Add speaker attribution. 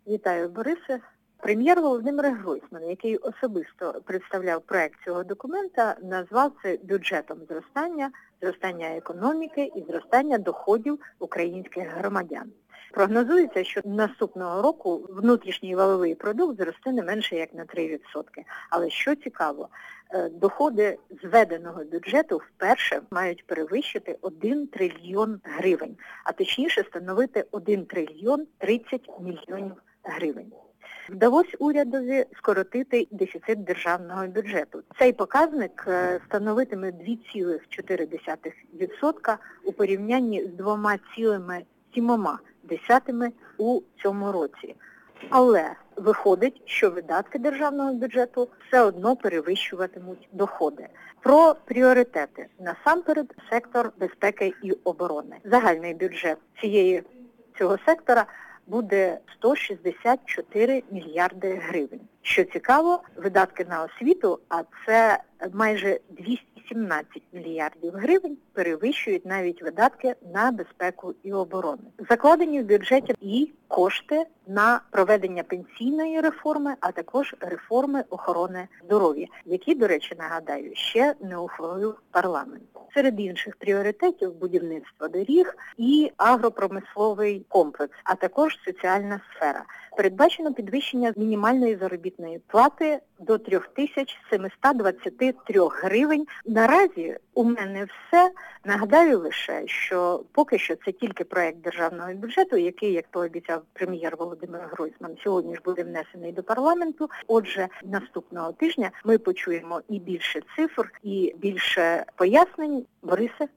Speaker 1: Вітаю, Борисе. Прем'єр Володимир Гройсман, який особисто представляв проект цього документа, назвав це бюджетом зростання економіки і зростання доходів українських громадян. Прогнозується, що наступного року внутрішній валовий продукт зросте не менше як на 3%. Але що цікаво, доходи зведеного бюджету вперше мають перевищити 1 трильйон гривень, а точніше становити 1 трильйон 30 мільйонів гривень. Вдалося урядові скоротити дефіцит державного бюджету. Цей показник становитиме 2,4% у порівнянні з 2,7% у цьому році. Але виходить, що видатки державного бюджету все одно перевищуватимуть доходи. Про пріоритети. Насамперед, сектор безпеки і оборони. Загальний бюджет цього сектора буде 164 мільярди гривень. Що цікаво, видатки на освіту, а це майже 217 мільярдів гривень, перевищують навіть видатки на безпеку і оборону. Закладені в бюджеті і кошти на проведення пенсійної реформи, а також реформи охорони здоров'я, які, до речі, нагадаю, ще не ухвалив парламент. Серед інших пріоритетів будівництво доріг і агропромисловий комплекс, а також соціальна сфера. Передбачено підвищення мінімальної заробітної плати до 3723 гривень. Наразі у мене все. Нагадаю лише, що поки що це тільки проект державного бюджету, який, як то обіцяв прем'єр Володимир Гройсман, сьогодні ж буде внесений до парламенту. Отже, наступного тижня ми почуємо і більше цифр, і більше пояснень. Борисе.